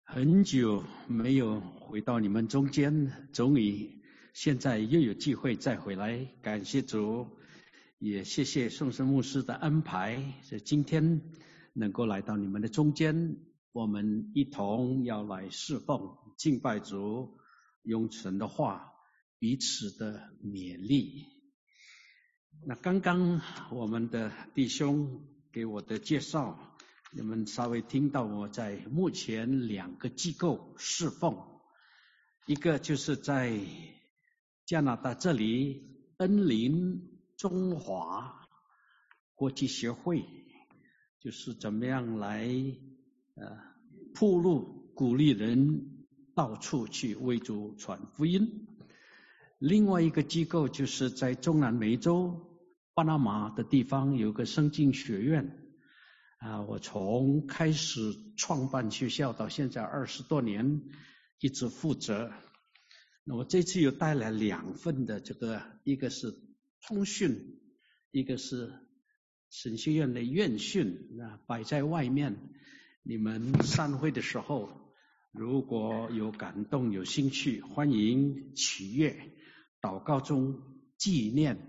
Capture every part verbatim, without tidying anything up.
很久没有回到你们中间，终于现在又有机会再回来，感谢主，也谢谢宋生牧师的安排，是今天能够来到你们的中间，我们一同要来侍奉敬拜主，用神的话彼此的勉励。那刚刚我们的弟兄给我的介绍，你们稍微听到我在目前两个机构侍奉，一个就是在加拿大这里恩林中华国际协会，就是怎么样来呃铺路鼓励人到处去为主传福音。另外一个机构就是在中南美洲巴拿马的地方有个圣经学院啊，我从开始创办学校到现在二十多年一直负责。那我这次又带来两份的这个，一个是通讯，一个是神学院的院训，那摆在外面，你们散会的时候如果有感动有兴趣，欢迎取阅，祷告中纪念。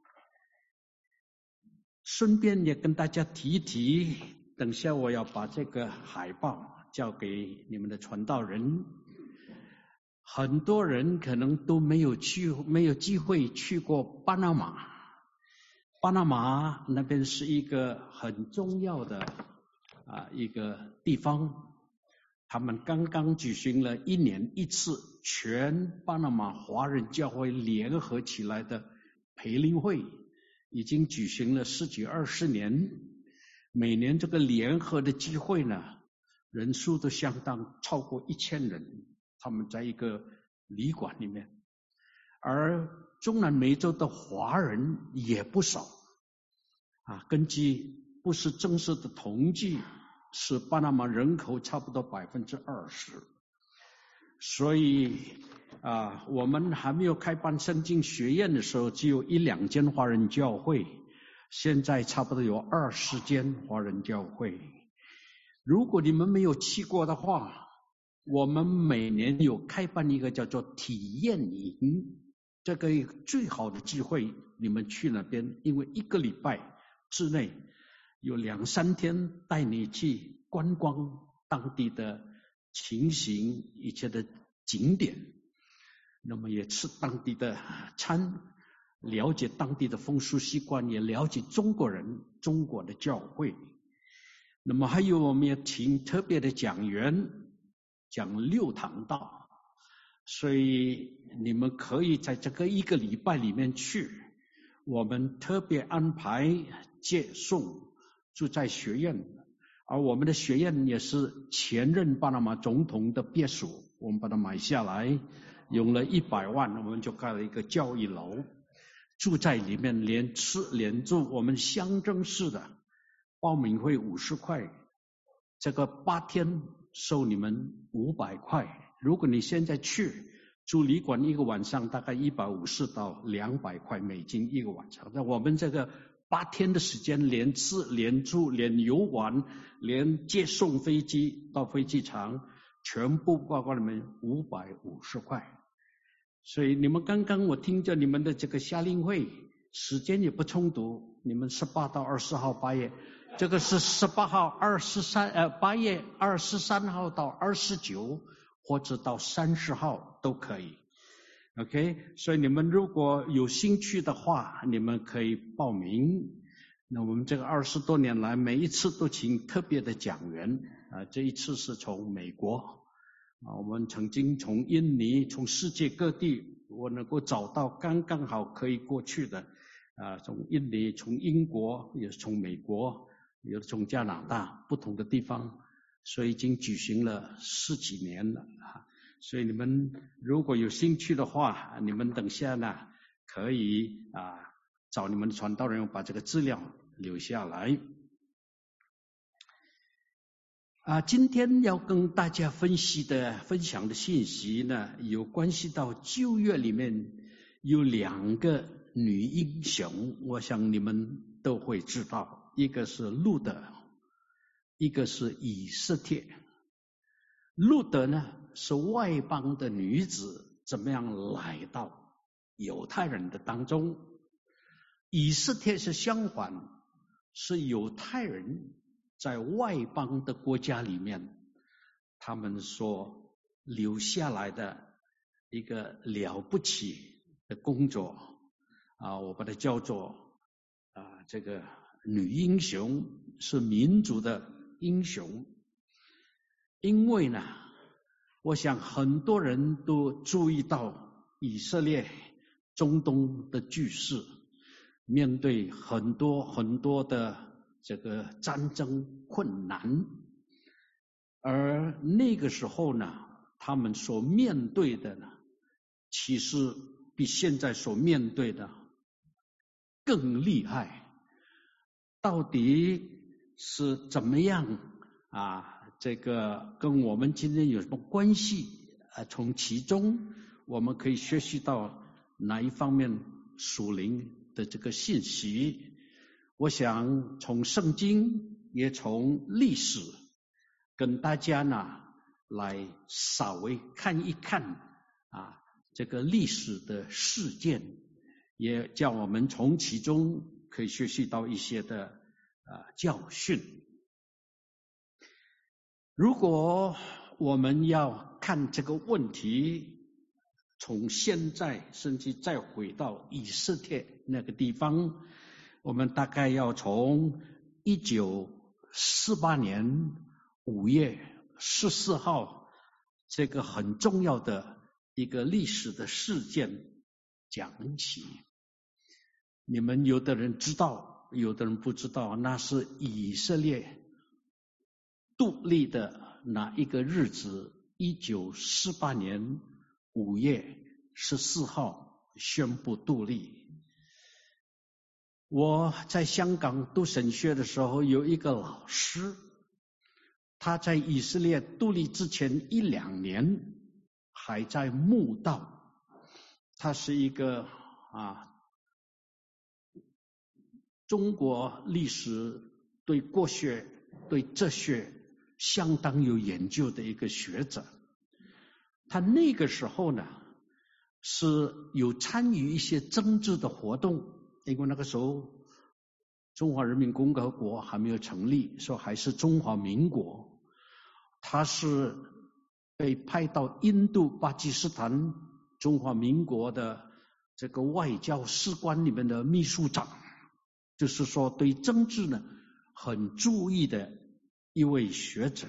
顺便也跟大家提一提，等下我要把这个海报交给你们的传道人。很多人可能都没有去，没有机会去过巴拿马。巴拿马那边是一个很重要的啊一个地方，他们刚刚举行了一年一次全巴拿马华人教会联合起来的培灵会。已经举行了十几二十年，每年这个联合的聚会呢，人数都相当超过一千人，他们在一个旅馆里面，而中南美洲的华人也不少啊。根据不是正式的统计，是巴拿马人口差不多百分之二十，所以啊，我们还没有开办圣经学院的时候，只有一两间华人教会，现在差不多有二十间华人教会。如果你们没有去过的话，我们每年有开办一个叫做体验营，这个最好的机会，你们去那边，因为一个礼拜之内有两三天带你去观光当地的情形，一切的景点。那么也吃当地的餐，了解当地的风俗习惯，也了解中国人中国的教会。那么还有我们也请特别的讲员讲六堂道，所以你们可以在这个一个礼拜里面去，我们特别安排接送住在学院，而我们的学院也是前任巴拿马总统的别墅，我们把它买下来，用了一百万，我们就盖了一个教育楼，住在里面，连吃连住。我们乡镇市的报名费五十块，这个八天收你们五百块。如果你现在去住旅馆，一个晚上大概一百五十到两百块美金一个晚上。那我们这个八天的时间，连吃连住连游玩连接送飞机到飞机场，全部包括你们五百五十块。所以你们刚刚我听着你们的这个夏令会时间也不冲突，你们十八到二十号八月，这个是十八号二十三呃八月二十三号到二十九，或者到三十号都可以。OK， 所以你们如果有兴趣的话，你们可以报名。那我们这个二十多年来，每一次都请特别的讲员啊，这一次是从美国啊，我们曾经从印尼，从世界各地，我能够找到刚刚好可以过去的啊，从印尼，从英国，也是从美国，也是从加拿大不同的地方，所以已经举行了十几年了啊。所以你们如果有兴趣的话，你们等下呢可以啊找你们的传道人把这个资料留下来。啊，今天要跟大家分析的分享的信息呢，有关系到旧约里面有两个女英雄，我想你们都会知道，一个是路德，一个是以斯帖。 路德呢是外邦的女子，怎么样来到犹太人的当中？以斯帖是相反，是犹太人在外邦的国家里面，他们所留下来的一个了不起的工作啊，我把它叫做啊这个女英雄，是民族的英雄。因为呢，我想很多人都注意到以色列中东的局势，面对很多很多的这个战争困难，而那个时候呢，他们所面对的呢，其实比现在所面对的更厉害。到底是怎么样啊？这个跟我们今天有什么关系？啊，从其中我们可以学习到哪一方面属灵的这个信息？我想从圣经也从历史跟大家呢来稍微看一看啊这个历史的事件，也叫我们从其中可以学习到一些的啊教训。如果我们要看这个问题，从现在甚至再回到以色列那个地方，我们大概要从一九四八年五月十四号这个很重要的一个历史的事件讲起。你们有的人知道，有的人不知道，那是以色列独立的哪一个日子？一九四八年五月十四号宣布独立。我在香港读神学的时候，有一个老师，他在以色列独立之前一两年还在慕道，他是一个啊中国历史对国学对哲学相当有研究的一个学者。他那个时候呢是有参与一些政治的活动，因为那个时候中华人民共和国还没有成立，说还是中华民国。他是被派到印度、巴基斯坦中华民国的这个外交使馆里面的秘书长，就是说对政治呢很注意的一位学者。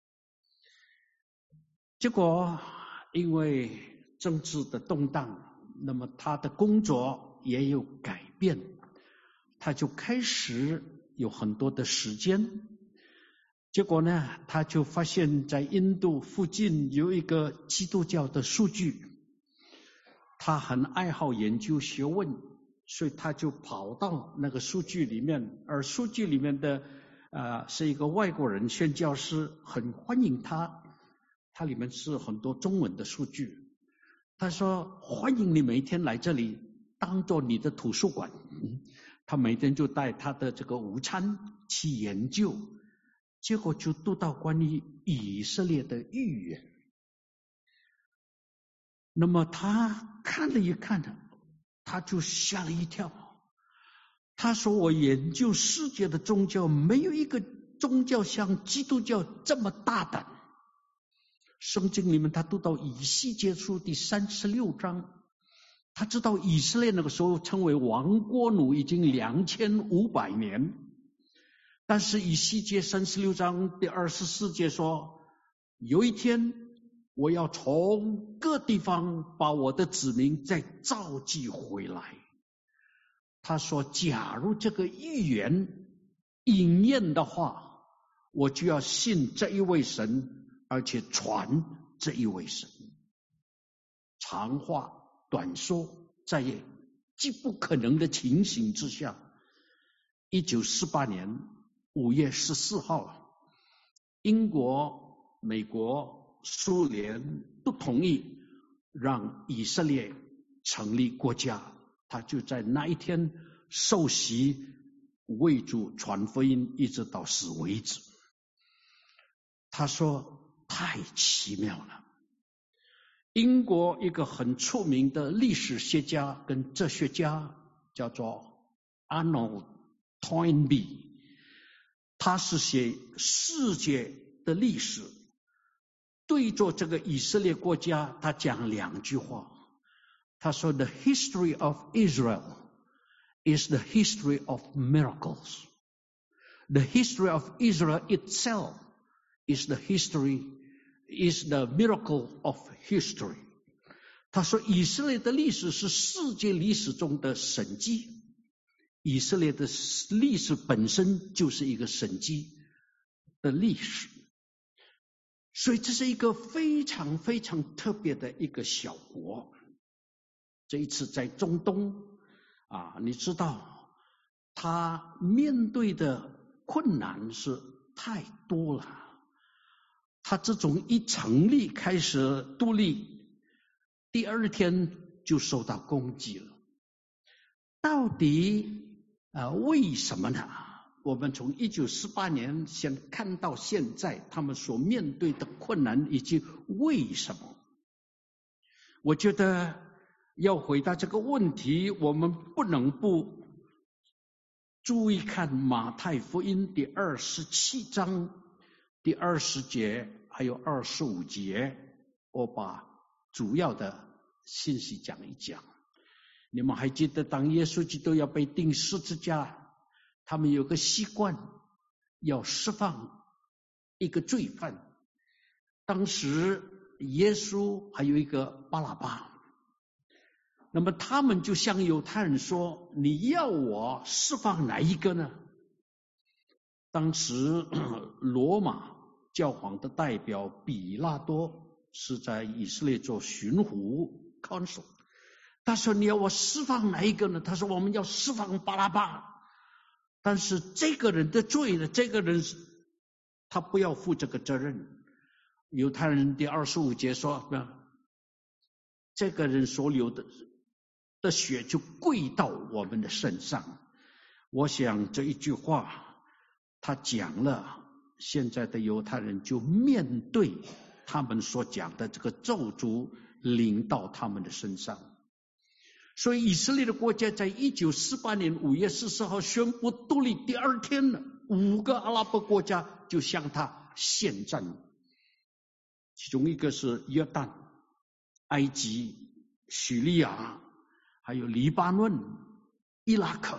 结果因为政治的动荡，那么他的工作也有改变，他就开始有很多的时间。结果呢，他就发现在印度附近有一个基督教的数据，他很爱好研究学问，所以他就跑到那个数据里面，而数据里面的呃是一个外国人宣教师，很欢迎他。它里面是很多中文的数据。他说欢迎你每天来这里当做你的图书馆。他每天就带他的这个午餐去研究，结果就读到关于以色列的预言。那么他看了一看，他就吓了一跳。他说我研究世界的宗教，没有一个宗教像基督教这么大胆。圣经里面他读到以西结书第三十六章，他知道以色列那个时候称为亡国奴已经两千五百年，但是以西结三十六章第二十四节说，有一天我要从各地方把我的子民再召集回来。他说假如这个预言应验的话，我就要信这一位神，而且传这一位神。长话短说，在极不可能的情形之下，一九四八年五月十四号，英国、美国、苏联都同意让以色列成立国家。他就在那一天受洗为主传福音，一直到死为止。他说太奇妙了。英国一个很出名的历史学家跟哲学家叫做 Arnold Toynbee， 他是写世界的历史，对着这个以色列国家，他讲两句话。他说 The history of Israel is the history of miracles. The history of Israel itself is the history, is the miracle of history. 他说以色列的历史是世界历史中的神迹，以色列的历史本身就是一个神迹的历史。所以这是一个非常非常特别的一个小国。这一次在中东啊，你知道他面对的困难是太多了。他这种一成立开始独立，第二天就受到攻击了。到底啊为什么呢？我们从一九四八年先看到现在，他们所面对的困难以及为什么？我觉得要回答这个问题，我们不能不注意看马太福音第二十七章第二十节还有二十五节，我把主要的信息讲一讲。你们还记得当耶稣基督要被钉十字架，他们有个习惯要释放一个罪犯，当时耶稣还有一个巴拉巴，那么他们就向犹太人说，你要我释放哪一个呢？当时罗马教皇的代表比拉多是在以色列做巡抚 consul， 他说你要我释放哪一个呢？他说我们要释放巴拉巴，但是这个人的罪呢，这个人他不要负这个责任。犹太人第二十五节说，这个人所流的的血就归到我们的身上。我想这一句话他讲了，现在的犹太人就面对他们所讲的这个咒诅临到他们的身上。所以以色列的国家在一九四八年五月十四号宣布独立第二天呢，五个阿拉伯国家就向他献战，其中一个是约旦、埃及、叙利亚，还有黎巴嫩、伊拉克。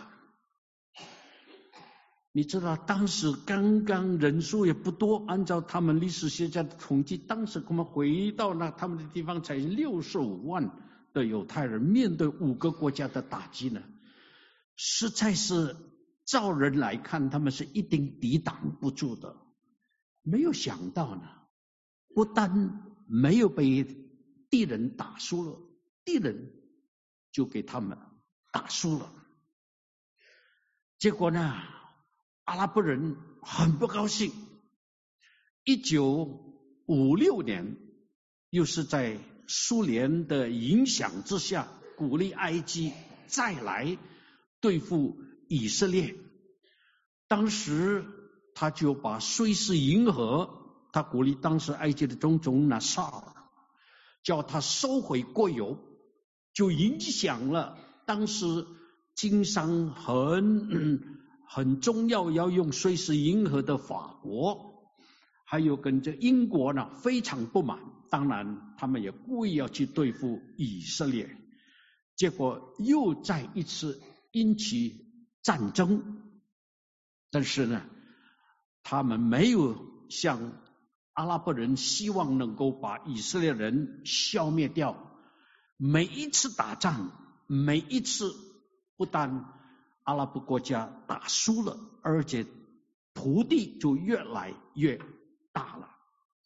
你知道当时刚刚人数也不多，按照他们历史学家的统计，当时我们回到那他们的地方才六十五万的犹太人，面对五个国家的打击呢，实在是照人来看他们是一定抵挡不住的。没有想到呢，不但没有被敌人打输了，敌人就给他们打输了。结果呢，阿拉伯人很不高兴。一九五六年，又是在苏联的影响之下，鼓励埃及再来对付以色列。当时他就把瑞士银河，他鼓励当时埃及的总统纳萨尔，叫他收回国有，就影响了当时经商很、嗯、很重要要用瑞士银河的法国，还有跟这英国呢非常不满，当然他们也故意要去对付以色列，结果又再一次引起战争。但是呢，他们没有像阿拉伯人希望能够把以色列人消灭掉。每一次打仗，每一次不但阿拉伯国家打输了，而且土地就越来越大了。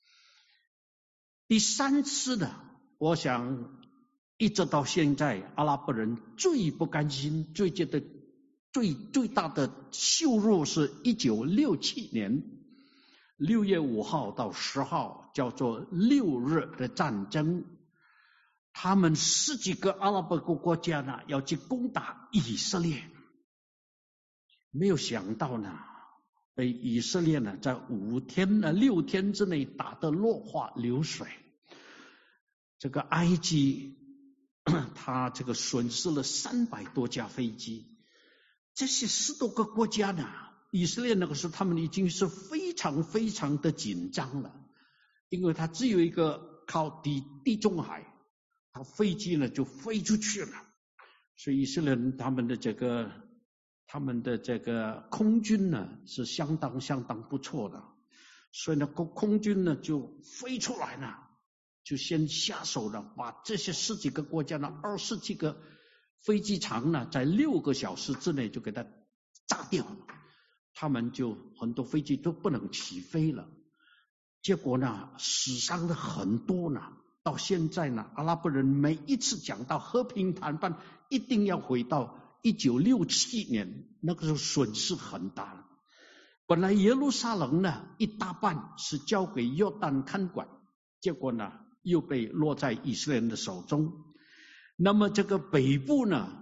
第三次呢，我想一直到现在，阿拉伯人最不甘心、最觉得最最大的羞辱是一九六七年六月五号到十号，叫做六日的战争。他们十几个阿拉伯国家呢要去攻打以色列，没有想到呢， 被以色列呢在五天呢六天之内打得落花流水。这个埃及他这个损失了三百多架飞机，这些十多个国家呢，以色列那个时候他们已经是非常非常的紧张了，因为他只有一个靠地地中海，他飞机呢就飞出去了，所以以色列人他们的这个他们的这个空军呢是相当相当不错的，所以呢空空军呢就飞出来了，就先下手了，把这些十几个国家呢二十几个飞机场呢在六个小时之内就给它炸掉了，他们就很多飞机都不能起飞了，结果呢死伤了很多呢。到现在呢，阿拉伯人每一次讲到和平谈判，一定要回到一九六七年，那个时候损失很大了。本来耶路撒冷呢一大半是交给约旦看管，结果呢又被落在以色列人的手中。那么这个北部呢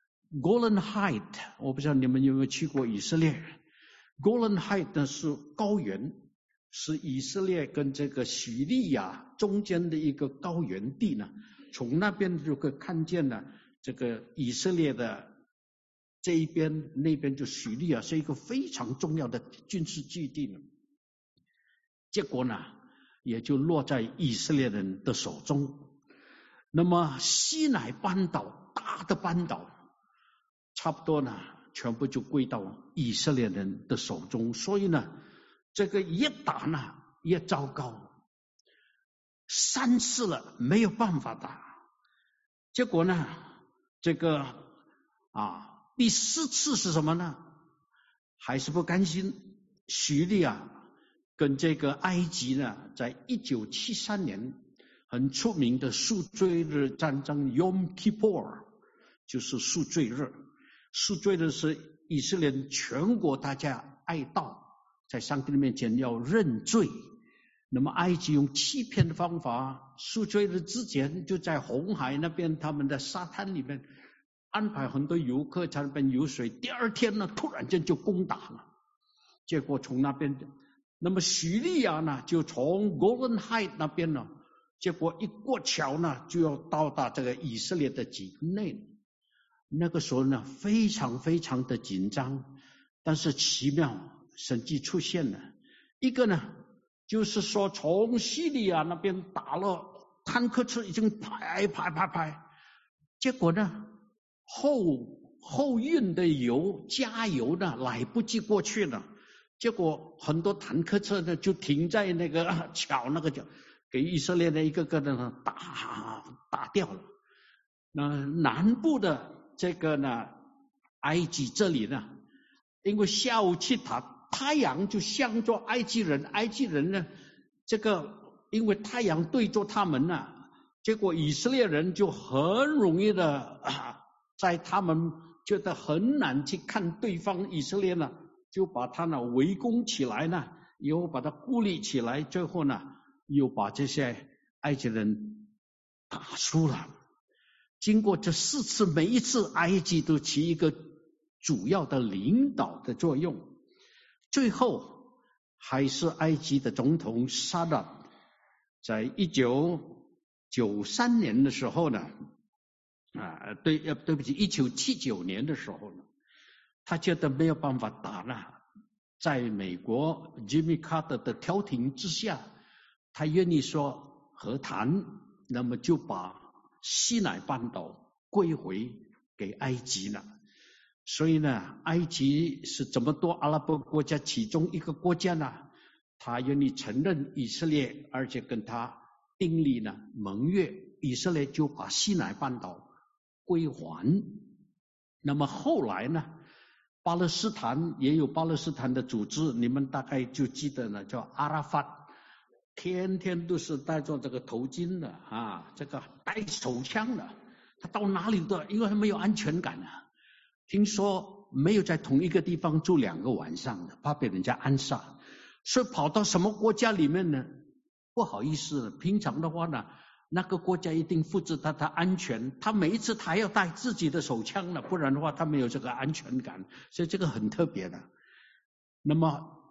Golan Heights， 我不知道你们有没有去过以色列。 Golan Heights 呢是高原，是以色列跟这个叙利亚中间的一个高原地呢，从那边就可以看见呢这个以色列的这一边，那边就叙利亚是一个非常重要的军事基地呢。结果呢也就落在以色列人的手中。那么西乃半岛大的半岛差不多呢全部就归到以色列人的手中，所以呢这个越打呢越糟糕，三次了没有办法打，结果呢这个啊第四次是什么呢？还是不甘心，叙利亚跟这个埃及呢在一九七三年很出名的赎罪日战争 Yom Kippur， 就是赎罪日。赎罪日是以色列人全国大家哀悼，在上帝的面前要认罪。那么埃及用欺骗的方法，赎罪日之前就在红海那边他们的沙滩里面安排很多游客在那边游水，第二天呢突然间就攻打了，结果从那边，那么叙利亚呢就从 Golan Heights 那边呢，结果一过桥呢就要到达这个以色列的境内。那个时候呢非常非常的紧张，但是奇妙神迹出现了。一个呢就是说从叙利亚那边打了坦克车已经排排排排，结果呢后后运的油加油呢来不及过去了，结果很多坦克车呢就停在那个桥那个角，给以色列的一个个呢打打掉了。那南部的这个呢埃及这里呢，因为下午去打，太阳就向着埃及人，埃及人呢这个因为太阳对着他们呢，结果以色列人就很容易的啊，在他们觉得很难去看对方以色列呢，就把他呢围攻起来呢，以后把他孤立起来，最后呢又把这些埃及人打输了。经过这四次，每一次埃及都起一个主要的领导的作用，最后还是埃及的总统萨达在一九九三年的时候呢，啊，对，呃，对不起，一九七九年的时候呢，他觉得没有办法打了，在美国 Jimmy Carter 的调停之下，他愿意说和谈，那么就把西乃半岛归回给埃及了。所以呢，埃及是这么多阿拉伯国家其中一个国家呢，他愿意承认以色列，而且跟他订立了盟约，以色列就把西乃半岛归还。那么后来呢，巴勒斯坦也有巴勒斯坦的组织，你们大概就记得呢，叫阿拉法，天天都是戴着这个头巾的啊，这个带手枪的，他到哪里都，因为他没有安全感啊。听说没有在同一个地方住两个晚上的，怕被人家暗杀，所以跑到什么国家里面呢？不好意思，平常的话呢，那个国家一定负责他的安全，他每一次他要带自己的手枪了，不然的话他没有这个安全感，所以这个很特别的。那么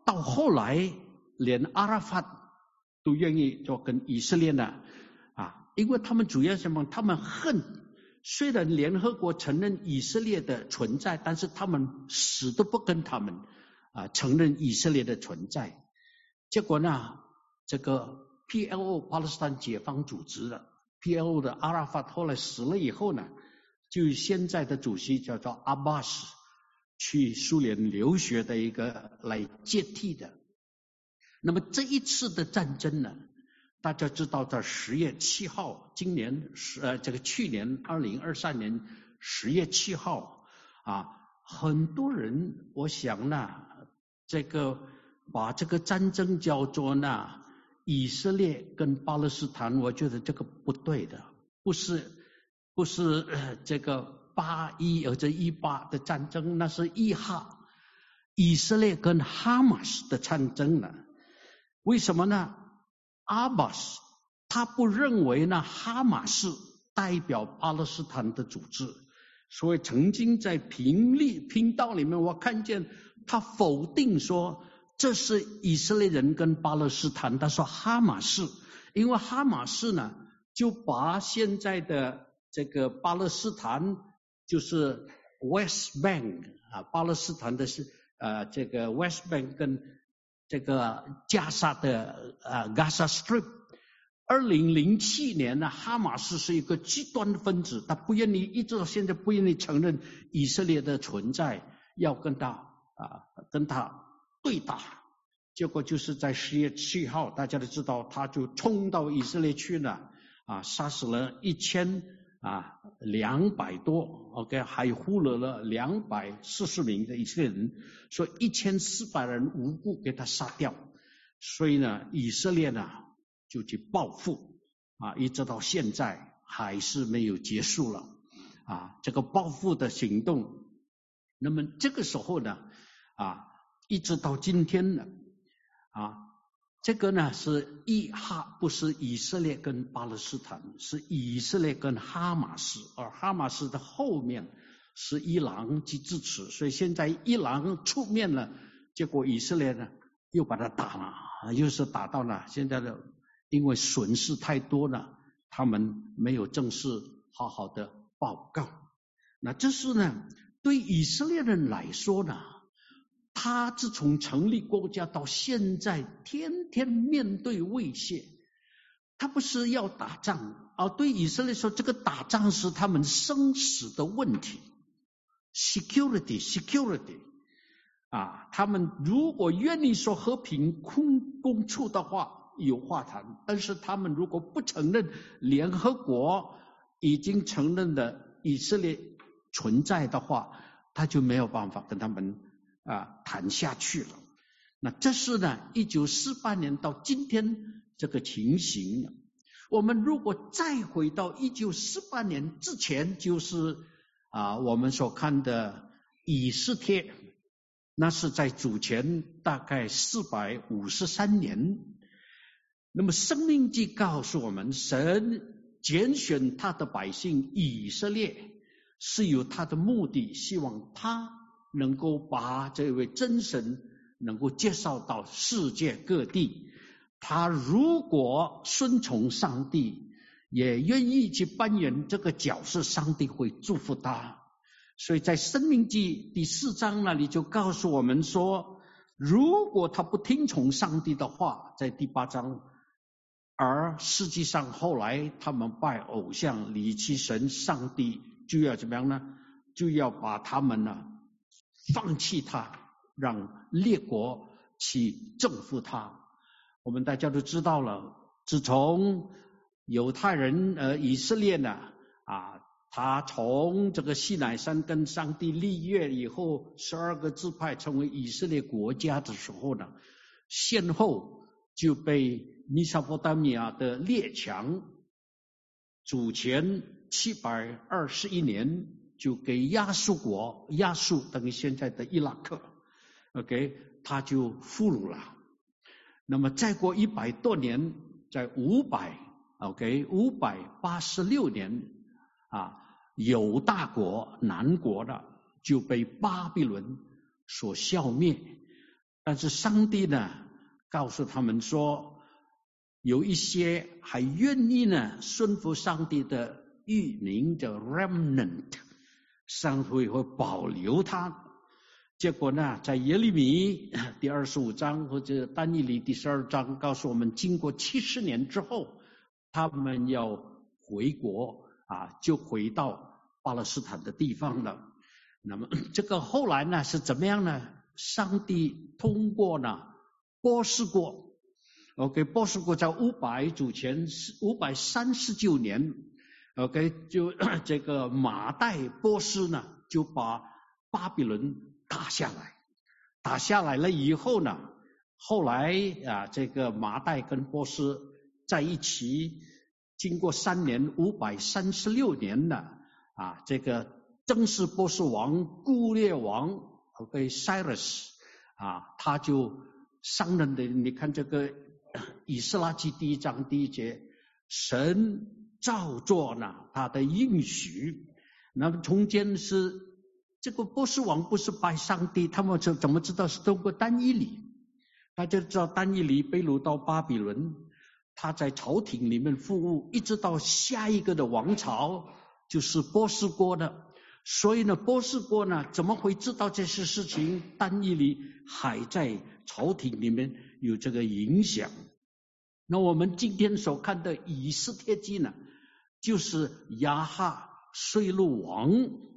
到后来连阿拉法都愿意做跟以色列呢啊，因为他们主要什么？他们恨，虽然联合国承认以色列的存在，但是他们死都不跟他们啊承认以色列的存在。结果呢，这个 P L O 巴勒斯坦解放组织的 P L O 的阿拉法后来死了以后呢，就现在的主席叫做阿巴斯去苏联留学的一个来接替的。那么这一次的战争呢，大家知道在十月七号，今年呃这个去年二零二三年十月七号啊，很多人我想呢，这个把这个战争叫做呢以色列跟巴勒斯坦，我觉得这个不对的，不是不是、呃、这个八一或者一八的战争，那是以哈以色列跟哈马斯的战争呢。为什么呢？阿巴斯他不认为呢哈马斯代表巴勒斯坦的组织，所以曾经在频率频道里面我看见他否定说这是以色列人跟巴勒斯坦，他说哈马斯，因为哈马斯呢就把现在的这个巴勒斯坦就是 West Bank 啊，巴勒斯坦的是呃这个 West Bank 跟这个加沙的呃 Gaza Strip， 二零零七年呢，哈马斯是一个极端分子，他不愿意一直到现在不愿意承认以色列的存在，要跟他啊跟他对打。结果就是在十月七号，大家都知道，他就冲到以色列去了啊，杀死了一千啊两百多 ，OK， 还俘虏了两百四十名的以色列人，所以一千四百人无辜给他杀掉。所以呢，以色列呢就去报复啊，一直到现在还是没有结束了啊，这个报复的行动。那么这个时候呢啊，一直到今天呢啊。这个呢是以哈，不是以色列跟巴勒斯坦，是以色列跟哈马斯，而哈马斯的后面是伊朗去支持，所以现在伊朗出面了，结果以色列呢又把他打了，又是打到了现在的，因为损失太多了，他们没有正式好好的报告。那这是呢对以色列人来说呢，他自从成立国家到现在，天天面对威胁。他不是要打仗，而对以色列说，这个打仗是他们生死的问题。Security, security 啊，他们如果愿意说和平共共处的话，有话谈；但是他们如果不承认联合国已经承认的以色列存在的话，他就没有办法跟他们啊，谈下去了。那这是呢，一九四八年到今天这个情形。我们如果再回到一九四八年之前，就是啊，我们所看的以斯帖，那是在主前大概四百五十三年。那么申命记告诉我们，神拣选他的百姓以色列，是有他的目的，希望他能够把这位真神能够介绍到世界各地。他如果顺从上帝，也愿意去扮演这个角色，上帝会祝福他。所以在申命记第四章那里就告诉我们说，如果他不听从上帝的话，在第八章，而实际上后来他们拜偶像，离弃神，上帝就要怎么样呢？就要把他们呢放弃他，让列国去征服他。我们大家都知道了，自从犹太人呃以色列呢啊，他从这个西乃山跟上帝立约以后，十二个支派成为以色列国家的时候呢，先后就被米沙波达米亚的列强主前七百二十一年就给亚述国，亚述等于现在的伊拉克 ，OK， 他就俘虏了。那么再过一百多年，在五百 OK 五百八十六年啊，犹大国南国的就被巴比伦所消灭。 但是上帝呢，告诉他们说，有一些还愿意呢顺服上帝的御民的 remnant， 上帝会保留他。结果呢，在耶利米第二十五章或者但以理第十二章告诉我们，经过七十年之后，他们要回国啊，就回到巴勒斯坦的地方了。那么这个后来呢是怎么样呢？上帝通过呢波斯国 ，OK， 波斯国在五百主前五百三十九年 ，OK， 就这个马代波斯呢就把巴比伦打下来，打下来了以后呢，后来啊这个马代跟波斯在一起，经过三年五百三十六年呢啊这个正是波斯王古列王 OK Cyrus 啊他就上任的。你看这个以斯拉记第一章第一节，神照做呢他的应许。那么中间是这个波斯王不是拜上帝，他们怎么知道是通过但以理？大家知道但以理被掳到巴比伦，他在朝廷里面服务，一直到下一个的王朝就是波斯国的。所以呢，波斯国呢怎么会知道这些事情？但以理还在朝廷里面有这个影响。那我们今天所看的以斯帖记呢，就是亚哈税路王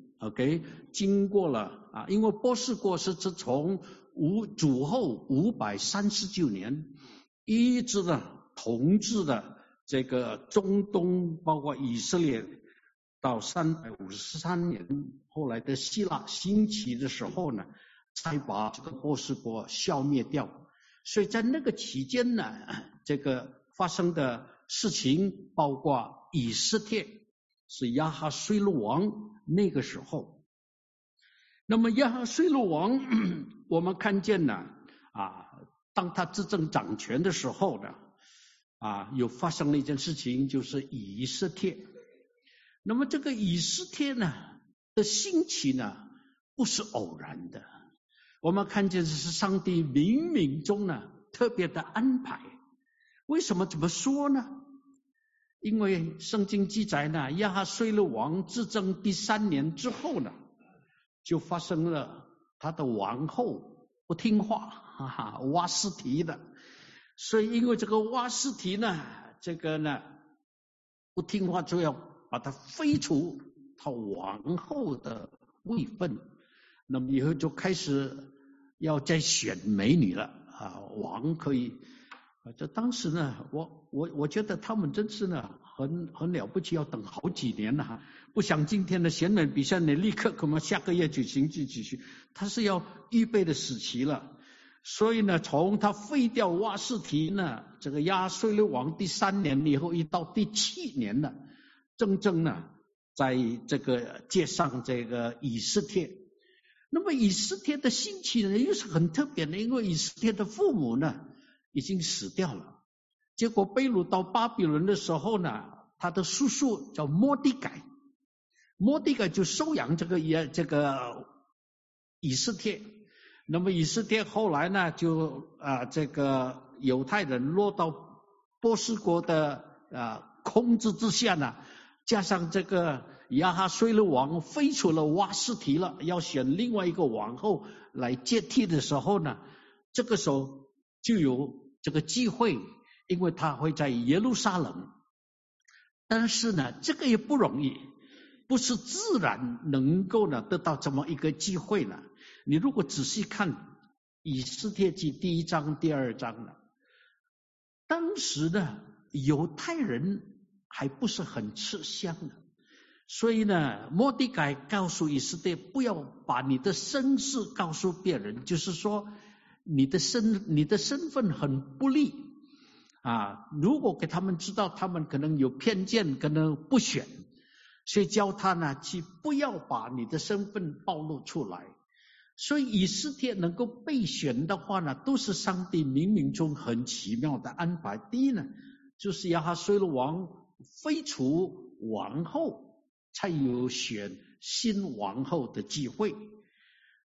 OK 经过了啊，因为波斯国是自从五主后五百三十九年一直呢统治的这个中东，包括以色列到三百五十三年，后来的希腊兴起的时候呢，才把这个波斯国消灭掉。所以在那个期间呢，这个发生的事情包括以斯帖是亚哈税路王那个时候。那么亚哈税路王我们看见呢啊，当他执政掌权的时候呢啊，又发生了一件事情，就是以斯帖。那么这个以斯帖呢的兴起呢不是偶然的，我们看见这是上帝冥冥中呢特别的安排。为什么这么说呢？因为圣经记载呢，亚哈税路王执政第三年之后呢，就发生了他的王后不听话，哈哈，瓦斯提的。所以因为这个瓦斯提呢，这个呢不听话，就要把他废除他王后的位分。那么以后就开始要再选美女了啊，王可以。这当时呢，我我我觉得他们真是呢很很了不起，要等好几年了哈。不像今天的选美比赛呢，立刻可能下个月举行就举行，他是要预备的时期了。所以呢，从他废掉瓦斯提呢，这个亚税路王第三年以后，一到第七年了，正正呢，在这个接上这个以斯帖。那么以斯帖的兴起呢，又是很特别的，因为以斯帖的父母呢已经死掉了，结果被掳到巴比伦的时候呢，他的叔叔叫摩底改，摩底改就收养这个也这个以斯帖。那么以斯帖后来呢，就啊这个犹太人落到波斯国的啊控制之下呢，加上这个亚哈税路王废除了瓦斯提了，要选另外一个王后来接替的时候呢，这个时候就有这个机会，因为他会在耶路撒冷。但是呢，这个也不容易，不是自然能够呢得到这么一个机会呢。你如果仔细看以斯帖记第一章第二章呢，当时呢犹太人还不是很吃香的，所以呢摩底改告诉以斯帖，不要把你的身世告诉别人，就是说你的身你的身份很不利啊，如果给他们知道，他们可能有偏见，可能不选，所以教他呢去不要把你的身份暴露出来。所以以斯帖能够被选的话呢，都是上帝冥冥中很奇妙的安排。第一呢，就是亚哈税路王废除王后，才有选新王后的机会。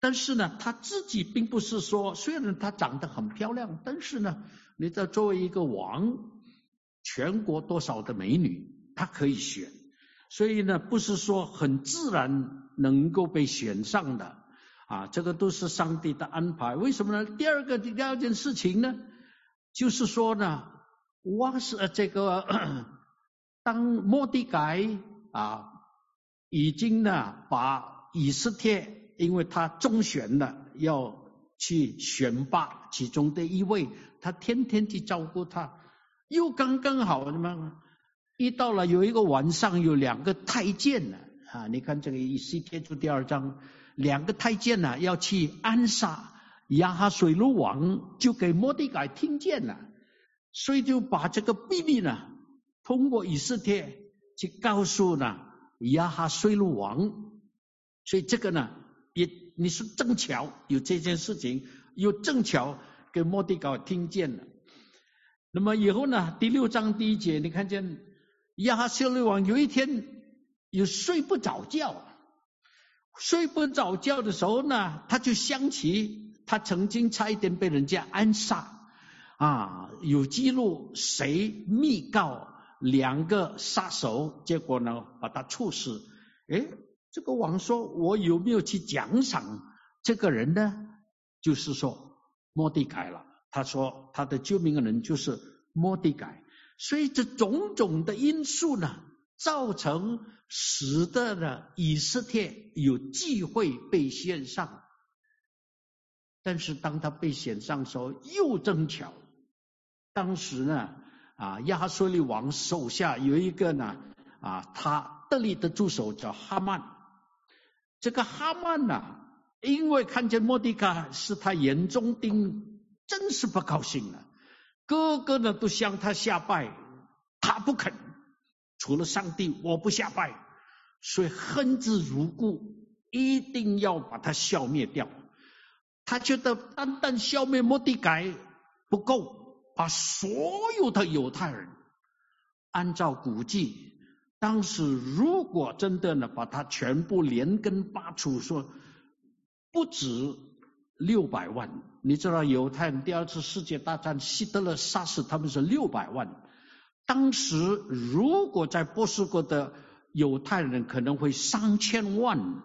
但是呢，他自己并不是说，虽然他长得很漂亮，但是呢，你在作为一个王，全国多少的美女，他可以选，所以呢，不是说很自然能够被选上的啊，这个都是上帝的安排。为什么呢？第二个第二件事情呢，就是说呢，哇是这个当末底改啊已经呢把以斯帖，因为他中选了，要去选拔其中的一位，他天天去照顾他，又刚刚好什么，一到了有一个晚上，有两个太监呢啊，你看这个以西结书第二章，两个太监呢要去暗杀亚哈水鲁王，就给末底改听见了，所以就把这个秘密呢通过以斯帖去告诉呢亚哈水鲁王，所以这个呢也你是正巧有这件事情，又正巧给末底改听见了。那么以后呢，第六章第一节，你看见亚哈水鲁王有一天有睡不着觉，睡不着觉的时候呢，他就想起他曾经差一点被人家暗杀啊，有记录谁密告两个杀手，结果呢把他处死。诶，这个王说，我有没有去奖赏这个人呢？就是说末底改了，他说他的救命的人就是末底改。所以这种种的因素呢，造成使得呢以斯帖有机会被选上。但是当他被选上的时候，又正巧当时呢啊亚哈水鲁王手下有一个呢啊他得力的助手叫哈曼。这个哈曼呢，因为看见末底改是他眼中钉，真是不高兴了，个个呢都向他下拜，他不肯，除了上帝我不下拜，所以恨之入骨，一定要把他消灭掉。他觉得单单消灭末底改不够，把所有的犹太人，按照估计，当时如果真的呢把他全部连根拔除，说不止六百万。你知道犹太人第二次世界大战希特勒杀死他们是六百万，当时如果在波斯国的犹太人可能会上千万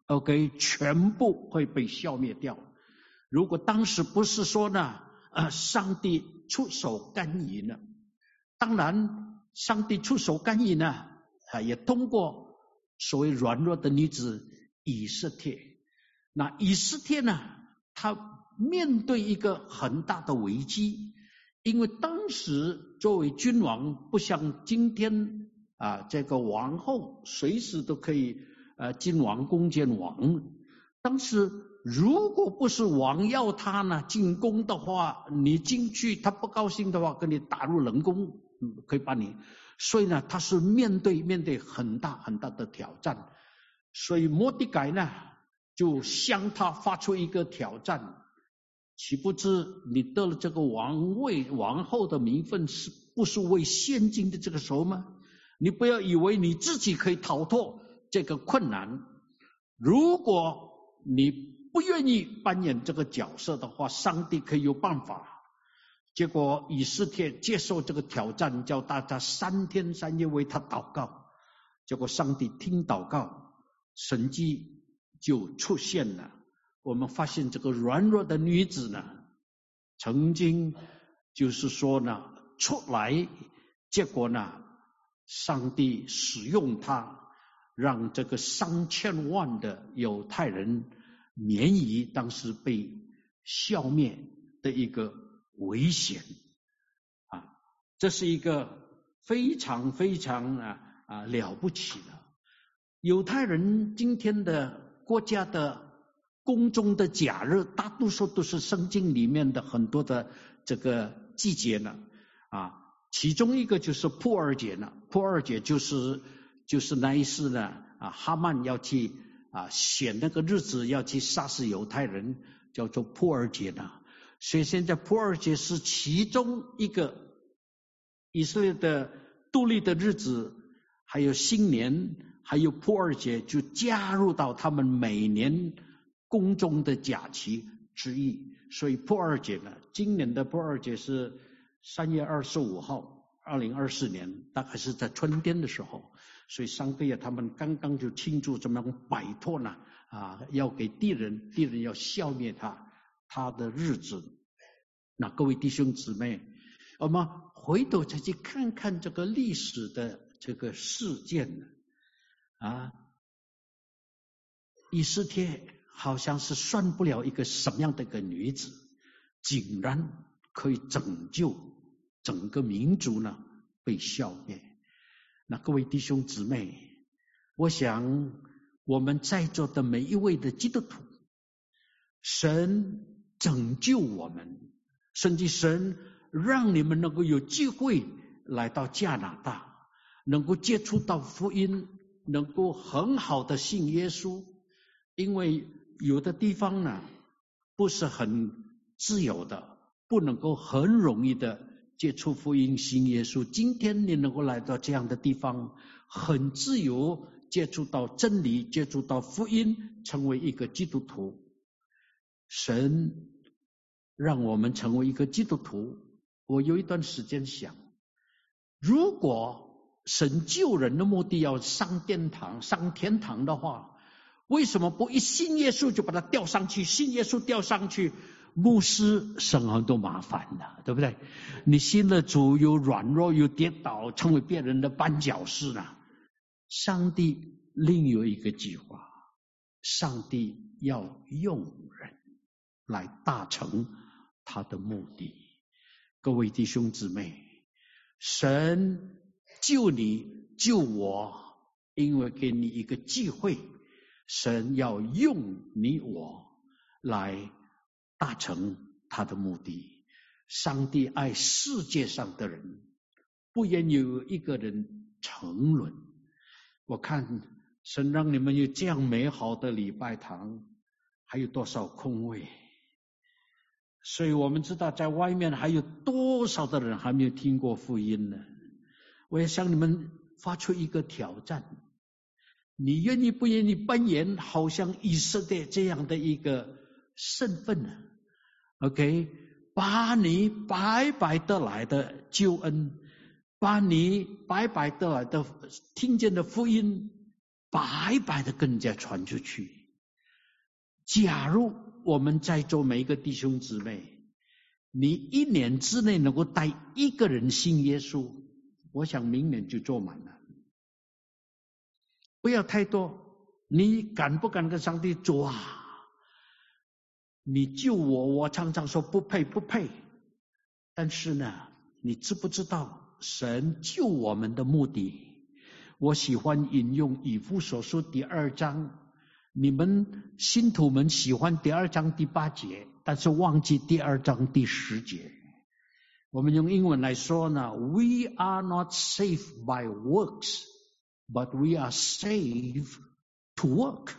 OK 全部会被消灭掉。如果当时不是说呢呃，上帝出手干预呢，当然上帝出手干预呢啊，也通过所谓软弱的女子以斯帖。那以斯帖呢，他面对一个很大的危机，因为当时作为君王不像今天啊，这个王后随时都可以呃进王宫见王。当时如果不是王要他呢进宫的话，你进去他不高兴的话，给你打入冷宫，可以把你。所以呢，他是面对面对很大很大的挑战。所以末底改呢就向他发出一个挑战，岂不知你得了这个王位王后的名分，是不是为现今的这个时候吗？你不要以为你自己可以逃脱这个困难，如果你不愿意扮演这个角色的话，上帝可以有办法。结果以斯帖接受这个挑战，叫大家三天三夜为他祷告，结果上帝听祷告，神迹就出现了。我们发现这个软弱的女子呢，曾经就是说呢出来，结果呢上帝使用她，让这个上千万的犹太人免于当时被消灭的一个危险啊，这是一个非常非常啊啊了不起的。犹太人今天的国家的宫中的假日，大多数都是圣经里面的很多的这个季节呢啊，其中一个就是普尔节呢，普尔节就是就是那一次呢啊，哈曼要去啊选那个日子要去杀死犹太人，叫做普尔节呢。所以现在普尔节是其中一个以色列的独立的日子，还有新年，还有普尔节就加入到他们每年宫中的假期之一。所以破二节呢，今年的破二节是三月二十五号，二零二四年，大概是在春天的时候。所以上个月他们刚刚就庆祝怎么样摆脱呢？啊，要给敌人，敌人要消灭他，他的日子。那各位弟兄姊妹，我们回头再去看看这个历史的这个事件呢，啊，以斯帖好像是算不了一个什么样的一个女子，竟然可以拯救整个民族呢被消灭。那各位弟兄姊妹，我想我们在座的每一位的基督徒，神拯救我们，甚至神让你们能够有机会来到加拿大，能够接触到福音，能够很好的信耶稣。因为有的地方呢不是很自由的，不能够很容易的接触福音信耶稣。今天你能够来到这样的地方，很自由接触到真理，接触到福音，成为一个基督徒。神让我们成为一个基督徒。我有一段时间想，如果神救人的目的要上天堂上天堂的话，为什么不一信耶稣就把他吊上去，信耶稣吊上去，牧师省很多麻烦的，对不对？你信了主又软弱又跌倒，成为别人的绊脚石了。上帝另有一个计划，上帝要用人来达成他的目的。各位弟兄姊妹，神救你救我，因为给你一个机会，神要用你我来达成他的目的。上帝爱世界上的人，不愿有一个人沉沦。我看神让你们有这样美好的礼拜堂，还有多少空位？所以我们知道在外面还有多少的人还没有听过福音呢？我也向你们发出一个挑战，你愿意不愿意扮演好像以色列这样的一个身份呢 ？OK， 把你白白得来的救恩，把你白白得来的听见的福音，白白的跟人家传出去。假如我们在座每一个弟兄姊妹，你一年之内能够带一个人信耶稣，我想明年就做满了。不要太多，你敢不敢跟上帝做啊？你救我，我常常说不配不配，但是呢，你知不知道神救我们的目的？我喜欢引用以弗所书第二章，你们信徒们喜欢第二章第八节，但是忘记第二章第十节。我们用英文来说呢 ，We are not saved by works, but we are saved to work.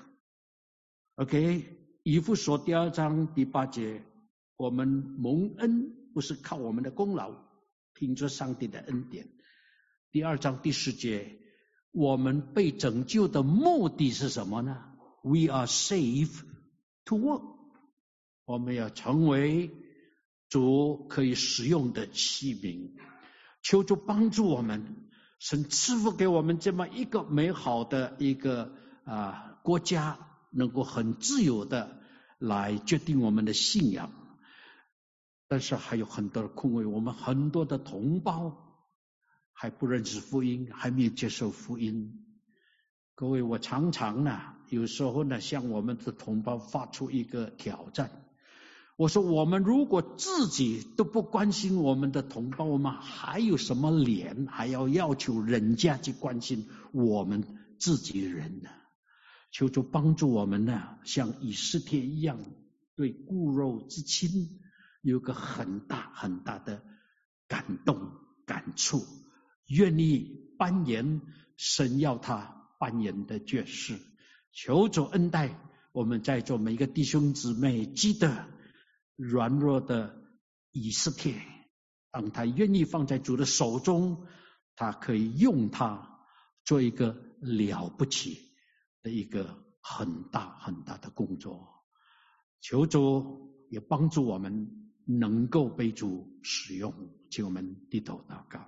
OK， 以弗所第二章第八节，我们蒙恩不是靠我们的功劳，凭着上帝的恩典。第二章第十节，我们被拯救的目的是什么呢？ We are saved to work. 我们要成为主可以使用的器皿。求主帮助我们，神赐福给我们这么一个美好的一个啊国家，能够很自由的来决定我们的信仰。但是还有很多的空位，我们很多的同胞还不认识福音，还没有接受福音。各位，我常常呢，有时候呢，向我们的同胞发出一个挑战。我说，我们如果自己都不关心我们的同胞，我们还有什么脸还要要求人家去关心我们自己人呢？求主帮助我们呢，像以斯帖一样，对骨肉之亲有个很大很大的感动感触，愿意扮演神要他扮演的角色。求主恩待我们在座每一个弟兄姊妹，记得软弱的以斯帖，当他愿意放在主的手中，他可以用他做一个了不起的一个很大很大的工作。 求主也帮助我们能够被主使用，请我们低头祷告。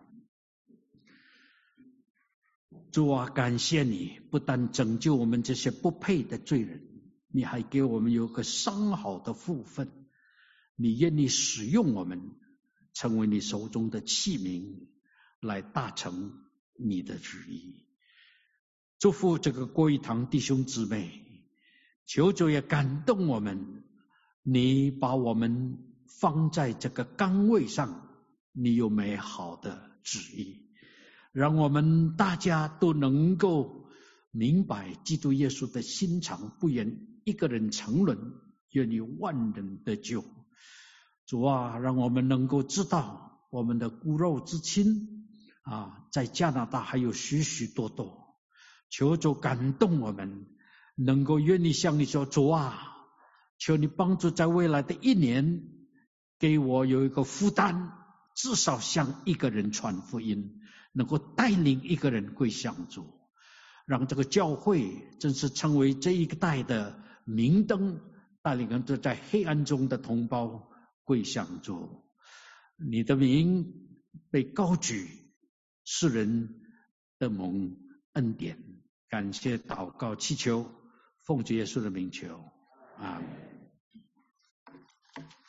主啊，感谢你不但拯救我们这些不配的罪人，你还给我们有个上好的福分，你愿意使用我们成为你手中的器皿，来达成你的旨意。祝福这个国语堂弟兄姊妹，求主也感动我们，你把我们放在这个岗位上，你有美好的旨意，让我们大家都能够明白基督耶稣的心肠，不愿一个人沉沦，愿意万人得救。主啊，让我们能够知道我们的骨肉之亲啊，在加拿大还有许许多多，求主感动我们，能够愿意向你说，主啊，求你帮助在未来的一年，给我有一个负担，至少向一个人传福音，能够带领一个人归向主，让这个教会真是成为这一代的明灯，带领人在黑暗中的同胞归向主。你的名被高举，世人的蒙恩典。感谢祷告祈求，奉主耶稣的名求，阿们。